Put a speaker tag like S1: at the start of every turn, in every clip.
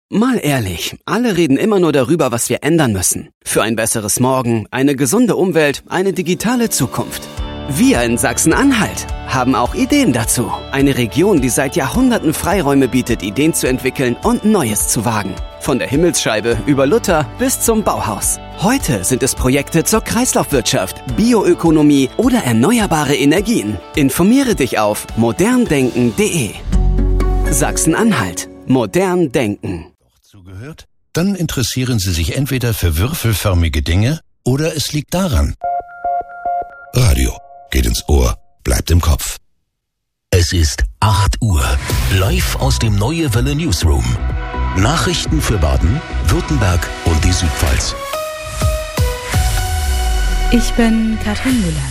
S1: Mal ehrlich, alle reden immer nur darüber, was wir ändern müssen. Für ein besseres Morgen, eine gesunde Umwelt, eine digitale Zukunft. Wir in Sachsen-Anhalt haben auch Ideen dazu. Eine Region, die seit Jahrhunderten Freiräume bietet, Ideen zu entwickeln und Neues zu wagen. Von der Himmelsscheibe über Luther bis zum Bauhaus. Heute sind es Projekte zur Kreislaufwirtschaft, Bioökonomie oder erneuerbare Energien. Informiere dich auf moderndenken.de. Sachsen-Anhalt. Modern denken.
S2: Zugehört? Dann interessieren Sie sich entweder für würfelförmige Dinge oder es liegt daran. Radio geht ins Ohr, bleibt im Kopf. Es ist 8 Uhr. Live aus dem Neue Welle Newsroom. Nachrichten für Baden, Württemberg und die Südpfalz.
S3: Ich bin Katrin Müller.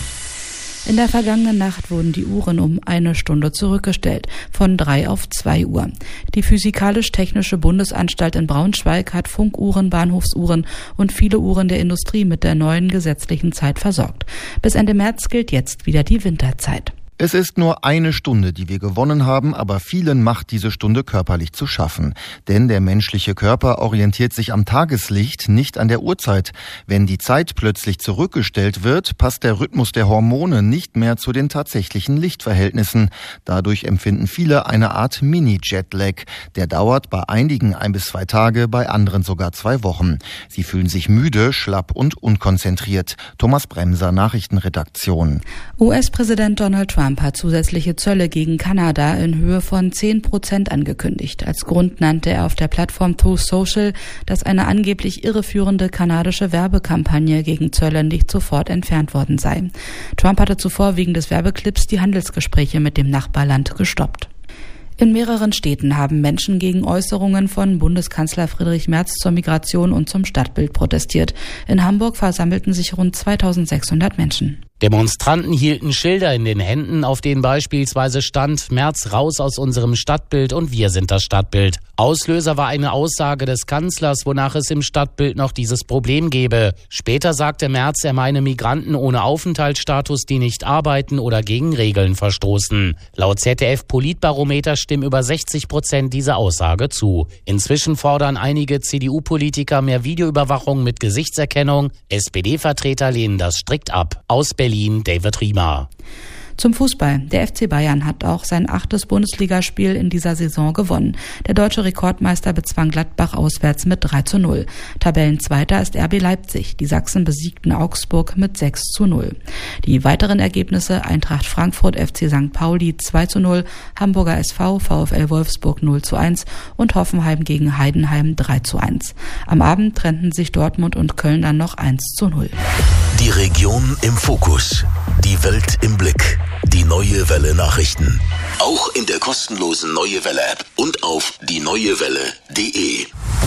S3: In der vergangenen Nacht wurden die Uhren um 1 Stunde zurückgestellt, von 3 auf 2 Uhr. Die Physikalisch-Technische Bundesanstalt in Braunschweig hat Funkuhren, Bahnhofsuhren und viele Uhren der Industrie mit der neuen gesetzlichen Zeit versorgt. Bis Ende März gilt jetzt wieder die Winterzeit.
S4: Es ist nur 1 Stunde, die wir gewonnen haben, aber vielen macht diese Stunde körperlich zu schaffen. Denn der menschliche Körper orientiert sich am Tageslicht, nicht an der Uhrzeit. Wenn die Zeit plötzlich zurückgestellt wird, passt der Rhythmus der Hormone nicht mehr zu den tatsächlichen Lichtverhältnissen. Dadurch empfinden viele eine Art Mini-Jetlag. Der dauert bei einigen 1 bis 2 Tage, bei anderen sogar 2 Wochen. Sie fühlen sich müde, schlapp und unkonzentriert. Thomas Bremser, Nachrichtenredaktion.
S3: US-Präsident Donald Trump hat zusätzliche Zölle gegen Kanada in Höhe von 10% angekündigt. Als Grund nannte er auf der Plattform Truth Social, dass eine angeblich irreführende kanadische Werbekampagne gegen Zölle nicht sofort entfernt worden sei. Trump hatte zuvor wegen des Werbeclips die Handelsgespräche mit dem Nachbarland gestoppt. In mehreren Städten haben Menschen gegen Äußerungen von Bundeskanzler Friedrich Merz zur Migration und zum Stadtbild protestiert. In Hamburg versammelten sich rund 2600 Menschen.
S5: Demonstranten hielten Schilder in den Händen, auf denen beispielsweise stand: Merz raus aus unserem Stadtbild und wir sind das Stadtbild. Auslöser war eine Aussage des Kanzlers, wonach es im Stadtbild noch dieses Problem gebe. Später sagte Merz, er meine Migranten ohne Aufenthaltsstatus, die nicht arbeiten oder gegen Regeln verstoßen. Laut ZDF-Politbarometer stimmen über 60% dieser Aussage zu. Inzwischen fordern einige CDU-Politiker mehr Videoüberwachung mit Gesichtserkennung. SPD-Vertreter lehnen das strikt ab. Aus Berlin, David Riemer.
S3: Zum Fußball. Der FC Bayern hat auch sein 8. Bundesligaspiel in dieser Saison gewonnen. Der deutsche Rekordmeister bezwang Gladbach auswärts mit 3:0. Tabellenzweiter ist RB Leipzig. Die Sachsen besiegten Augsburg mit 6:0. Die weiteren Ergebnisse: Eintracht Frankfurt, FC St. Pauli 2:0, Hamburger SV, VfL Wolfsburg 0:1 und Hoffenheim gegen Heidenheim 3:1. Am Abend trennten sich Dortmund und Köln dann noch 1:0.
S2: Die Region im Fokus. Die Welt im Blick. Die Neue Welle Nachrichten. Auch in der kostenlosen Neue Welle App und auf dieneuewelle.de.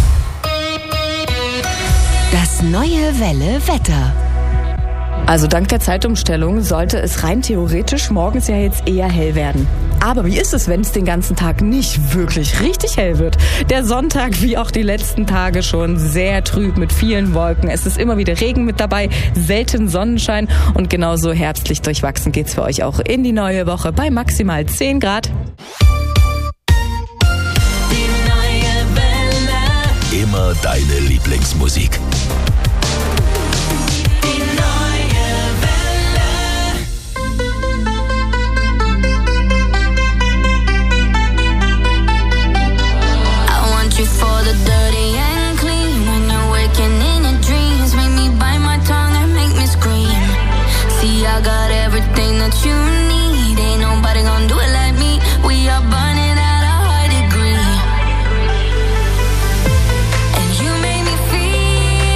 S6: Das Neue Welle Wetter.
S7: Also dank der Zeitumstellung sollte es rein theoretisch morgens ja jetzt eher hell werden. Aber wie ist es, wenn es den ganzen Tag nicht wirklich richtig hell wird? Der Sonntag, wie auch die letzten Tage schon, sehr trüb mit vielen Wolken. Es ist immer wieder Regen mit dabei, selten Sonnenschein und genauso herbstlich durchwachsen geht's für euch auch in die neue Woche bei maximal 10 Grad.
S6: Die neue Welle.
S2: Immer deine Lieblingsmusik.
S8: For the dirty and clean, when you're waking in your dreams, make me bite my tongue and make me scream. See, I got everything that you need, ain't nobody gonna do it like me. We are burning at a high degree, and you make me feel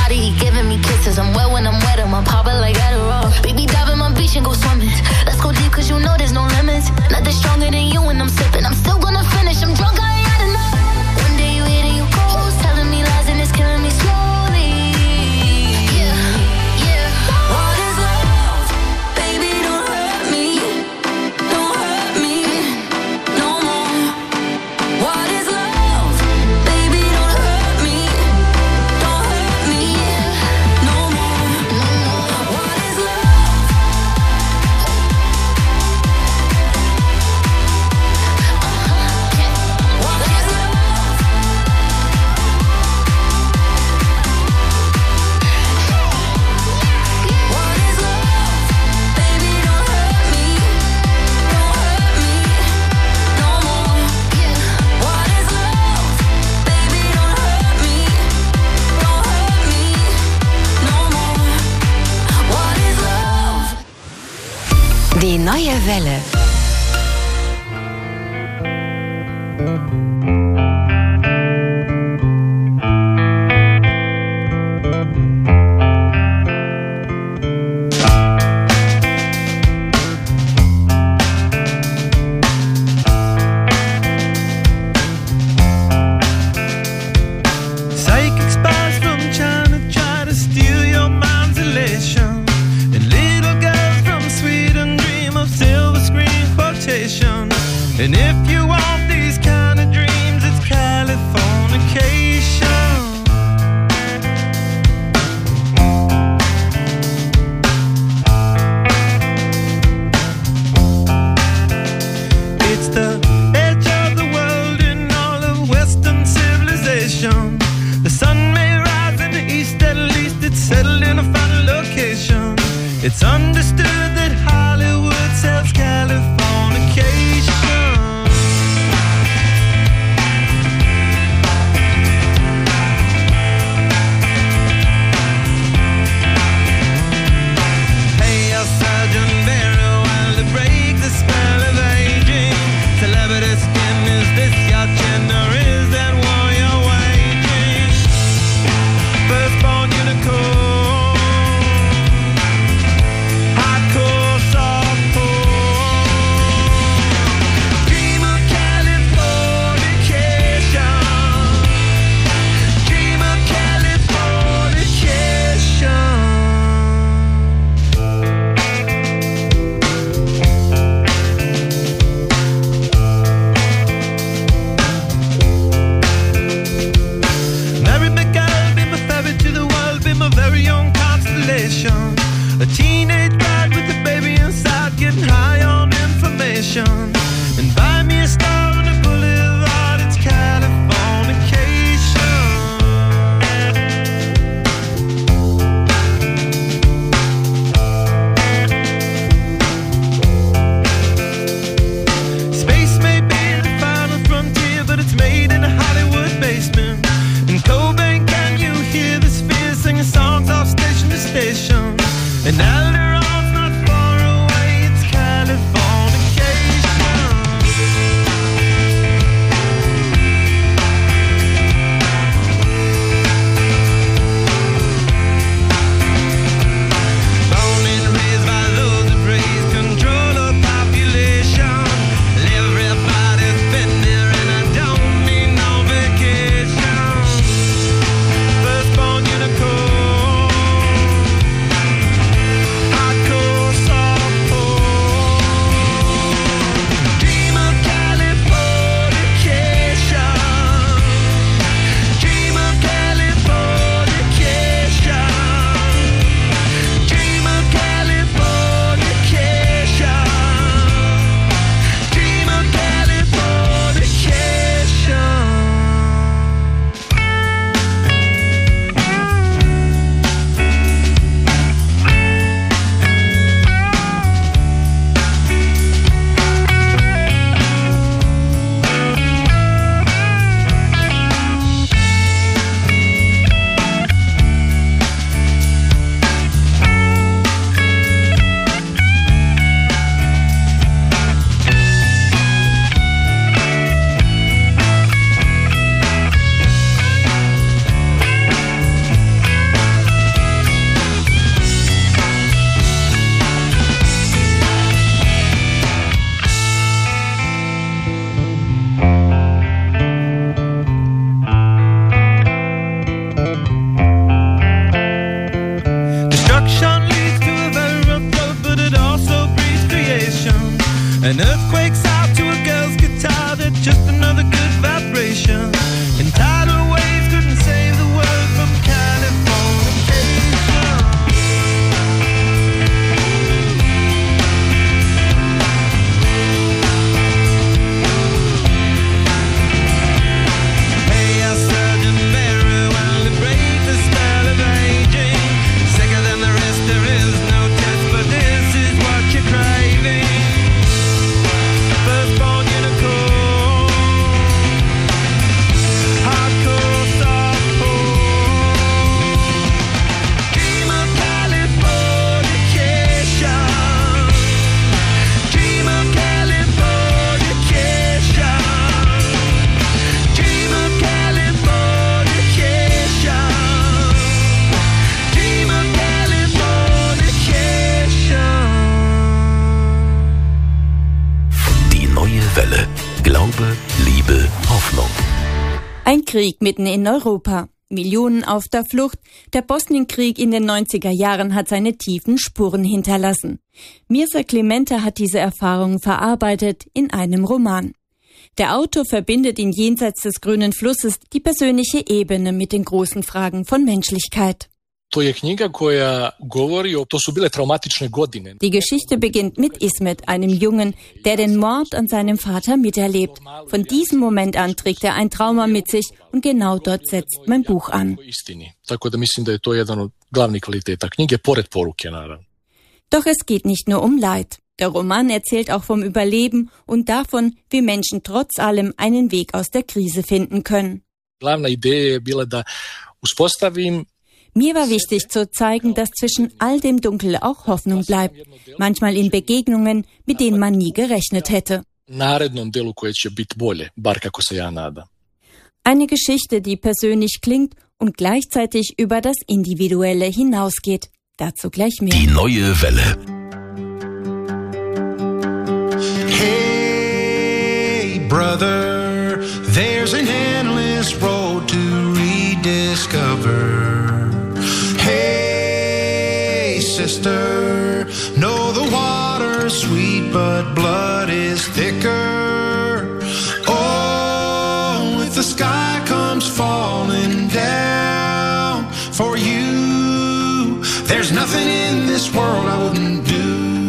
S8: body, he giving me kisses. I'm wet when I'm wet, I'm popping like Adderall. Baby, dive in my beach and go swimming. Let's go deep, cause you know there's no limits. Nothing stronger than you when I'm sipping. I'm still gonna finish, I'm drunk, I ain't had enough. One day you hit and you cold, telling me lies and it's killing me slowly. Yeah, yeah. What is love? Baby, don't hurt me. Don't hurt me no more. What is love? Baby, don't hurt me. Don't hurt me no more. What is love? What is love? What is love? Baby, don't hurt me. Don't hurt me no more. What is love? Baby, don't hurt me. Don't hurt me no more. What is love?
S6: Die neue Welle.
S9: Psychic spies from China try to steal your mind's elation. And little girls from Sweden dream of silver screen quotation. And if you want these kind of dreams, it's Californication. It's the edge of the world in all of Western civilization. The sun may rise in the east, at least it's settled in a final location. It's understood that Hollywood sells Californication. Hey, your surgeon very well to break the spell of aging. Celebrity skin, is this your chin or is that war you're waging? Firstborn unicorn, hardcore
S10: Ein Krieg mitten in Europa. Millionen auf der Flucht. Der Bosnienkrieg in den 90er Jahren hat seine tiefen Spuren hinterlassen. Mirza Clemente hat diese Erfahrungen verarbeitet in einem Roman. Der Autor verbindet in Jenseits des grünen Flusses die persönliche Ebene mit den großen Fragen von Menschlichkeit. Die Geschichte beginnt mit Ismet, einem Jungen, der den Mord an seinem Vater miterlebt. Von diesem Moment an trägt er ein Trauma mit sich und genau dort setzt mein Buch an. Doch es geht nicht nur um Leid. Der Roman erzählt auch vom Überleben und davon, wie Menschen trotz allem einen Weg aus der Krise finden können. Mir war wichtig zu zeigen, dass zwischen all dem Dunkel auch Hoffnung bleibt, manchmal in Begegnungen, mit denen man nie gerechnet hätte. Eine Geschichte, die persönlich klingt und gleichzeitig über das Individuelle hinausgeht. Dazu gleich mehr.
S2: Die neue Welle.
S9: Hey, brother, there's an endless road to rediscover. Hey, sister, know the water's sweet, but blood is thicker. Oh, if the sky comes falling down for you, there's nothing in this world I wouldn't do.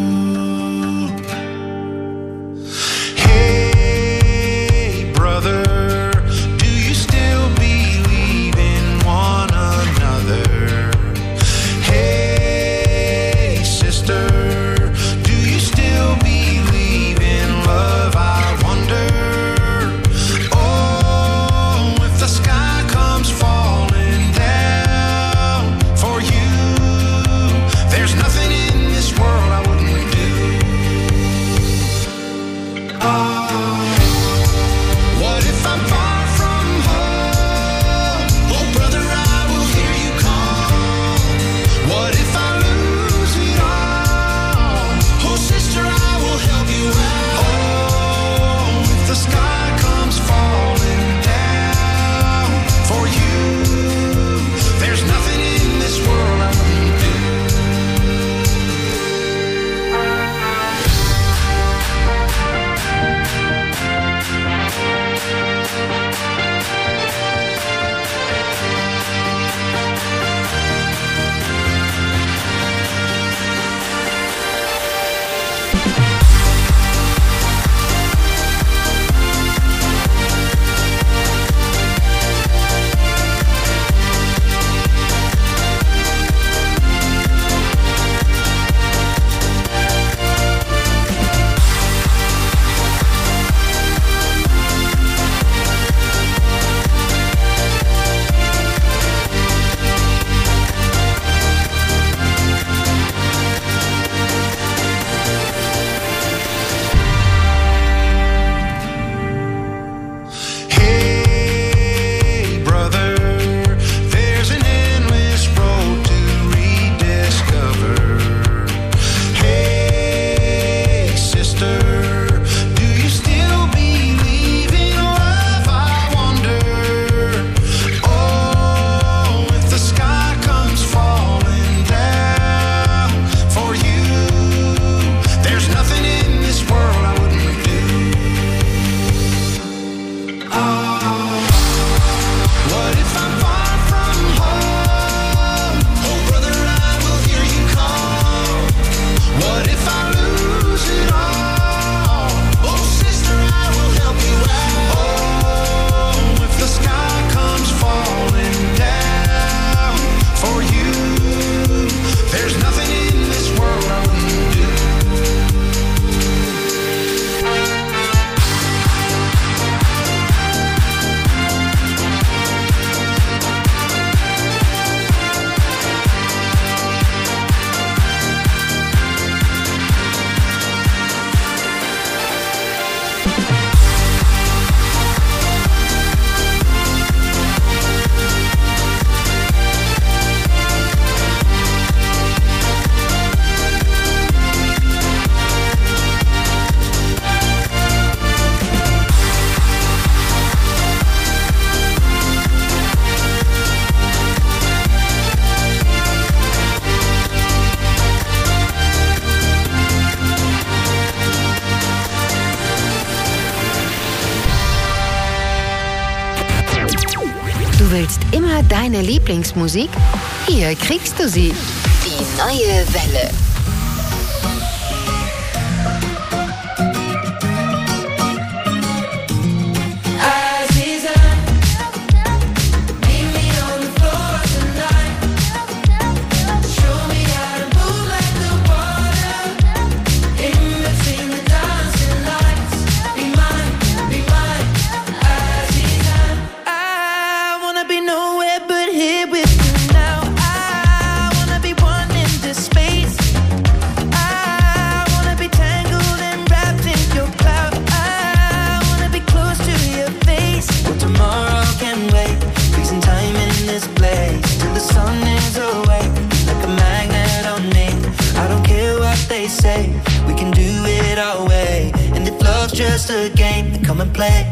S9: Hey, brother, do you still believe in one another? Hey, sister, do you still believe in love? I wonder. Oh, if the sky comes falling down for you, there's nothing in this world
S6: Du willst immer deine Lieblingsmusik? Hier kriegst du sie. Die neue Welle.
S9: Just a game, then come and play.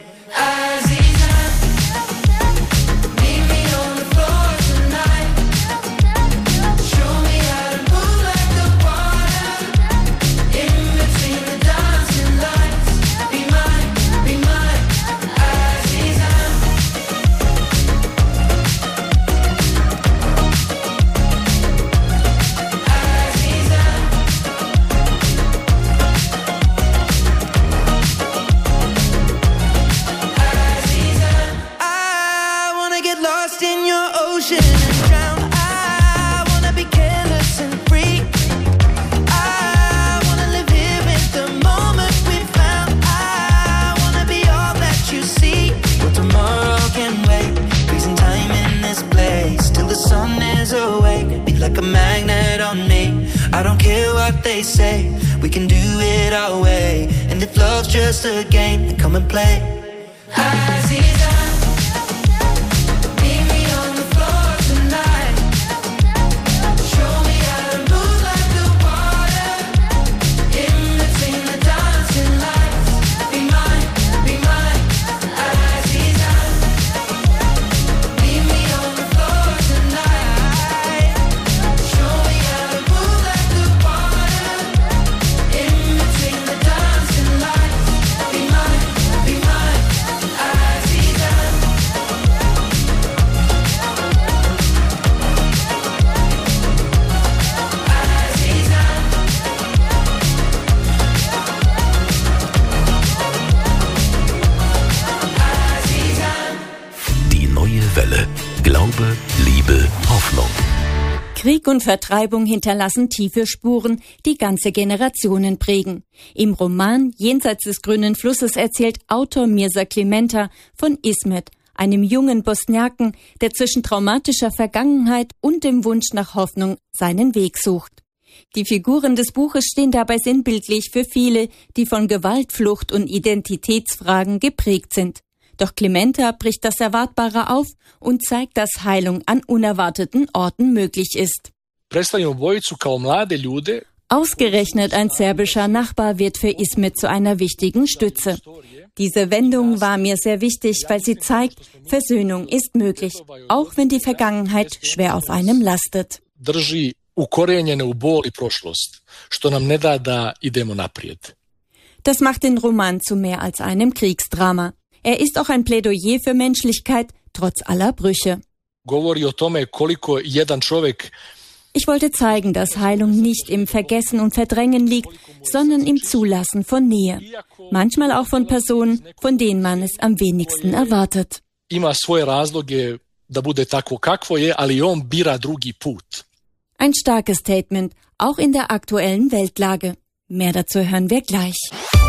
S9: Like a magnet on me. I don't care what they say, we can do it our way. And if love's just a game, then come and play. Aziza, meet me on the floor tonight. Show me how to move like the water. In between the dancing lights. Be mine, Aziza. Meet me on the floor tonight. Show me how to move like the water. In between the dancing lights. Be mine, Aziza. Aziza. Aziza.
S2: Die neue Welle. Glaube, Liebe, Hoffnung.
S10: Krieg und Vertreibung hinterlassen tiefe Spuren, die ganze Generationen prägen. Im Roman Jenseits des grünen Flusses erzählt Autor Mirza Klimenta von Ismet, einem jungen Bosniaken, der zwischen traumatischer Vergangenheit und dem Wunsch nach Hoffnung seinen Weg sucht. Die Figuren des Buches stehen dabei sinnbildlich für viele, die von Gewalt, Flucht und Identitätsfragen geprägt sind. Doch Klimenta bricht das Erwartbare auf und zeigt, dass Heilung an unerwarteten Orten möglich ist. Ausgerechnet ein serbischer Nachbar wird für Ismet zu einer wichtigen Stütze. Diese Wendung war mir sehr wichtig, weil sie zeigt, Versöhnung ist möglich, auch wenn die Vergangenheit schwer auf einem lastet. Das macht den Roman zu mehr als einem Kriegsdrama. Er ist auch ein Plädoyer für Menschlichkeit, trotz aller Brüche. Ich wollte zeigen, dass Heilung nicht im Vergessen und Verdrängen liegt, sondern im Zulassen von Nähe. Manchmal auch von Personen, von denen man es am wenigsten erwartet. Ein starkes Statement, auch in der aktuellen Weltlage. Mehr dazu hören wir gleich.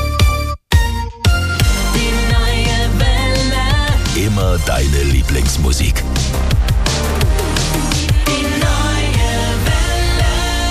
S2: Immer deine Lieblingsmusik.
S9: Die neue Welle.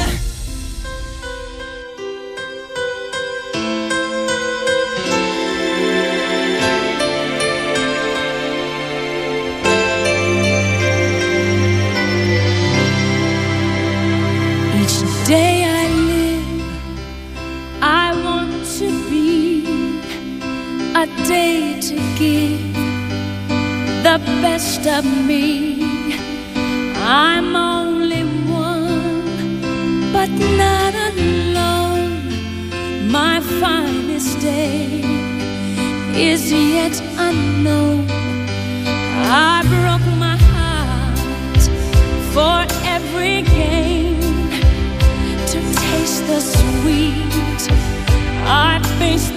S8: Each day I live, I want to be a day to give the best of me. I'm only one, but not alone. My finest day is yet unknown. I broke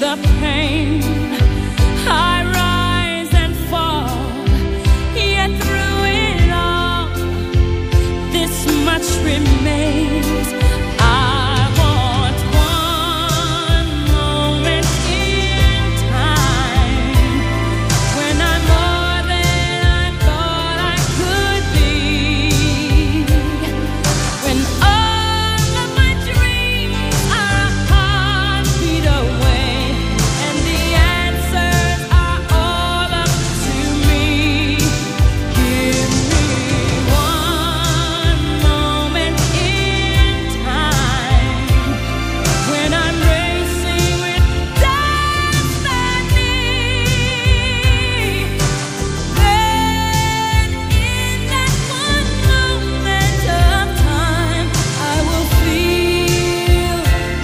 S11: the pain. I rise and fall, yet through it all, this much remains. I want one moment in time when I'm more than I thought I could be. When all of my dreams are a heartbeat away, and the answers are all up to me. Give me one moment in time when I'm racing with destiny. Then in that one moment of time, I will feel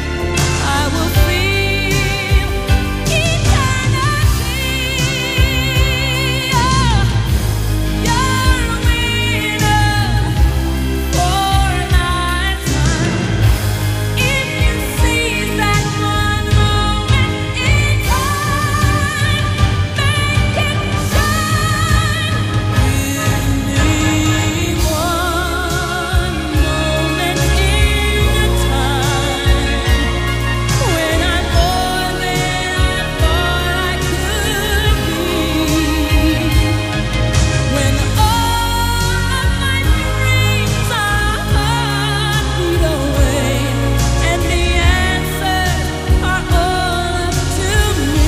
S11: eternity. You're a winner for a lifetime. If you seize that one moment in time, make it shine. Give me one moment in time when I'm more than I thought I could be. When all of my dreams are a heartbeat away, and the answers are all up to me.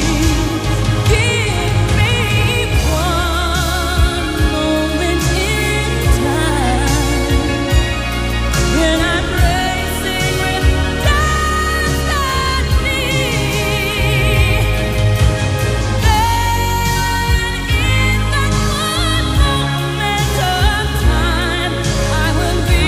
S11: Give me one moment in time when I'm racing with destiny. Then in that one moment of time, I will be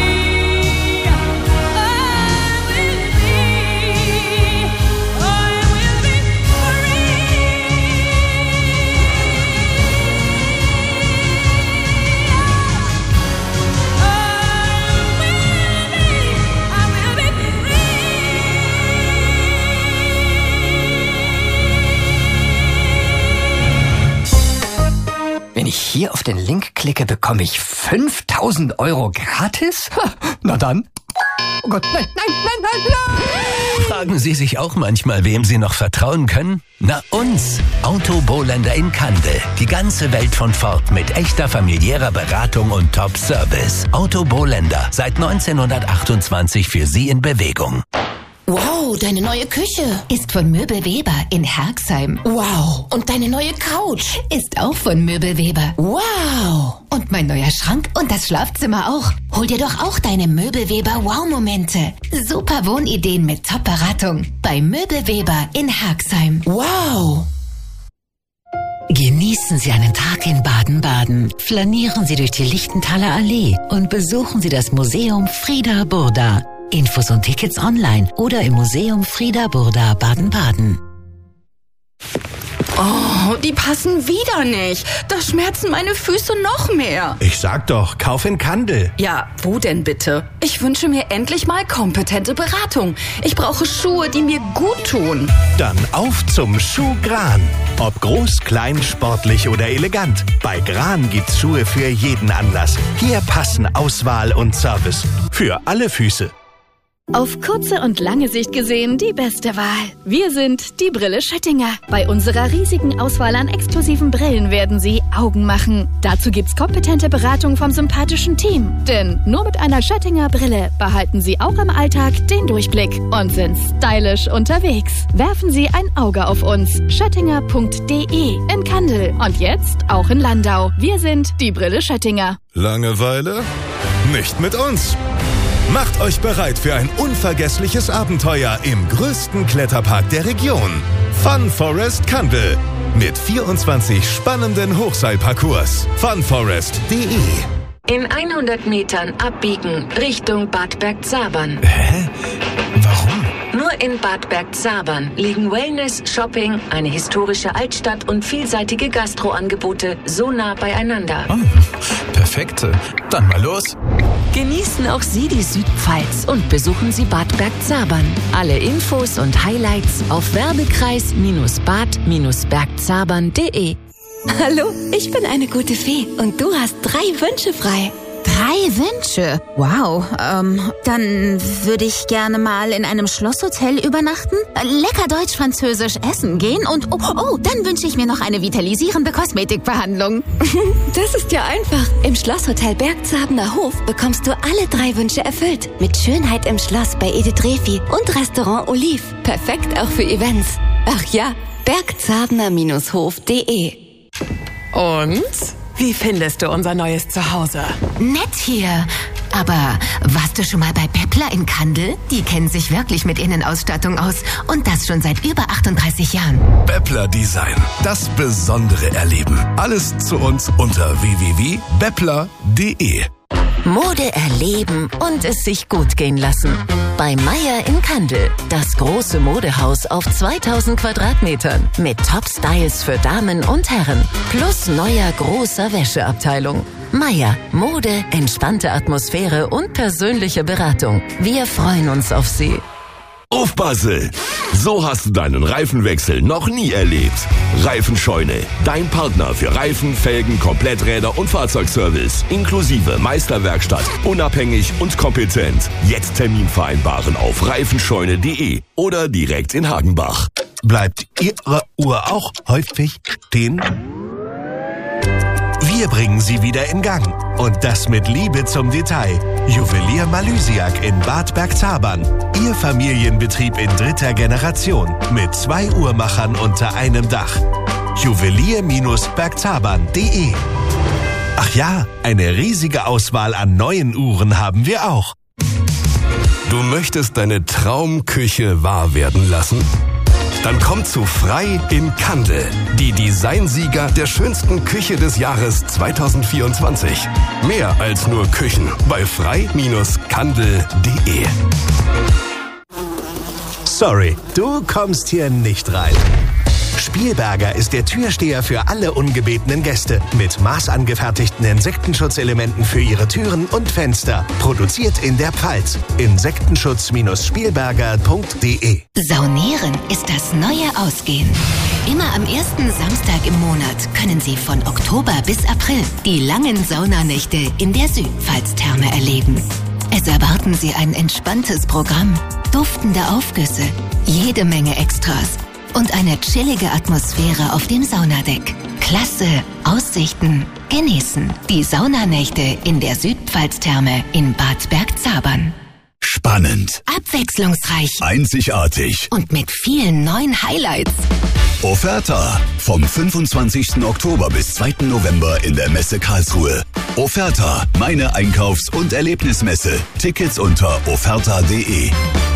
S12: Wenn ich hier auf den Link klicke, bekomme ich 5.000 € gratis? Ha, na dann. Oh Gott, nein.
S2: Fragen Sie sich auch manchmal, wem Sie noch vertrauen können? Na uns, Autobohländer in Kandel. Die ganze Welt von Ford mit echter familiärer Beratung und Top-Service. Autobohländer, seit 1928 für Sie in Bewegung.
S13: Wow, deine neue Küche ist von Möbelweber in Herxheim. Wow. Und deine neue Couch ist auch von Möbelweber. Wow. Und mein neuer Schrank und das Schlafzimmer auch. Hol dir doch auch deine Möbelweber Wow-Momente. Super Wohnideen mit Top-Beratung bei Möbelweber in Herxheim. Wow.
S14: Genießen Sie einen Tag in Baden-Baden. Flanieren Sie durch die Lichtenthaler Allee und besuchen Sie das Museum Frieda Burda. Infos und Tickets online oder im Museum Frieda Burda Baden-Baden.
S7: Oh, die passen wieder nicht. Da schmerzen meine Füße noch mehr.
S15: Ich sag doch, kauf in Kandel.
S7: Ja, wo denn bitte? Ich wünsche mir endlich mal kompetente Beratung. Ich brauche Schuhe, die mir gut tun.
S15: Dann auf zum Schuh Gran. Ob groß, klein, sportlich oder elegant. Bei Gran gibt's Schuhe für jeden Anlass. Hier passen Auswahl und Service. Für alle Füße.
S16: Auf kurze und lange Sicht gesehen die beste Wahl. Wir sind die Brille Schöttinger. Bei unserer riesigen Auswahl an exklusiven Brillen werden Sie Augen machen. Dazu gibt's kompetente Beratung vom sympathischen Team. Denn nur mit einer Schöttinger Brille behalten Sie auch im Alltag den Durchblick und sind stylisch unterwegs. Werfen Sie ein Auge auf uns. Schöttinger.de in Kandel und jetzt auch in Landau. Wir sind die Brille Schöttinger.
S17: Langeweile? Nicht mit uns! Macht euch bereit für ein unvergessliches Abenteuer im größten Kletterpark der Region. Fun Forest Kandel. Mit 24 spannenden Hochseilparcours. funforest.de.
S6: In 100 Metern abbiegen Richtung Bad Bergzabern.
S17: Hä? Warum?
S6: Nur in Bad Bergzabern liegen Wellness, Shopping, eine historische Altstadt und vielseitige Gastroangebote so nah beieinander.
S17: Perfekt. Dann mal los.
S18: Genießen auch Sie die Südpfalz und besuchen Sie Bad Bergzabern. Alle Infos und Highlights auf werbekreis-bad-bergzabern.de.
S19: Hallo, ich bin eine gute Fee und du hast 3 Wünsche frei.
S20: 3 Wünsche? Wow, dann würde ich gerne mal in einem Schlosshotel übernachten, lecker deutsch-französisch essen gehen und dann wünsche ich mir noch eine vitalisierende Kosmetikbehandlung.
S19: Das ist ja einfach. Im Schlosshotel Bergzaberner Hof bekommst du alle 3 Wünsche erfüllt. Mit Schönheit im Schloss bei Edith Refi und Restaurant Olive. Perfekt auch für Events. Ach ja, bergzaberner-hof.de.
S21: Und? Wie findest du unser neues Zuhause?
S13: Nett hier. Aber warst du schon mal bei Beppler in Kandel? Die kennen sich wirklich mit Innenausstattung aus. Und das schon seit über 38 Jahren.
S17: Beppler Design. Das besondere Erleben. Alles zu uns unter www.beppler.de.
S18: Mode erleben und es sich gut gehen lassen. Bei Meier in Kandel. Das große Modehaus auf 2000 Quadratmetern. Mit Top-Styles für Damen und Herren. Plus neuer großer Wäscheabteilung. Meier. Mode, entspannte Atmosphäre und persönliche Beratung. Wir freuen uns auf Sie.
S22: Aufpasse! So hast du deinen Reifenwechsel noch nie erlebt. Reifenscheune, dein Partner für Reifen, Felgen, Kompletträder und Fahrzeugservice. Inklusive Meisterwerkstatt, unabhängig und kompetent. Jetzt Termin vereinbaren auf reifenscheune.de oder direkt in Hagenbach.
S15: Bleibt Ihre Uhr auch häufig stehen? Wir bringen sie wieder in Gang. Und das mit Liebe zum Detail. Juwelier Malysiak in Bad Bergzabern. Ihr Familienbetrieb in 3. Generation. Mit 2 Uhrmachern unter einem Dach. Juwelier-bergzabern.de. Ach ja, eine riesige Auswahl an neuen Uhren haben wir auch.
S17: Du möchtest deine Traumküche wahr werden lassen? Dann komm zu Frei in Kandel, die Designsieger der schönsten Küche des Jahres 2024. Mehr als nur Küchen bei frei-kandel.de.
S15: Sorry, du kommst hier nicht rein. Spielberger ist der Türsteher für alle ungebetenen Gäste mit maßangefertigten Insektenschutzelementen für ihre Türen und Fenster. Produziert in der Pfalz. Insektenschutz-spielberger.de.
S13: Saunieren ist das neue Ausgehen. Immer am ersten Samstag im Monat können Sie von Oktober bis April die langen Saunanächte in der Südpfalz-Therme erleben. Es erwarten Sie ein entspanntes Programm, duftende Aufgüsse, jede Menge Extras und eine chillige Atmosphäre auf dem Saunadeck. Klasse, Aussichten, genießen. Die Saunanächte in der Südpfalz-Therme in Bad Bergzabern.
S22: Spannend.
S13: Abwechslungsreich.
S22: Einzigartig.
S13: Und mit vielen neuen Highlights.
S22: Offerta. Vom 25. Oktober bis 2. November in der Messe Karlsruhe. Offerta. Meine Einkaufs- und Erlebnismesse. Tickets unter offerta.de.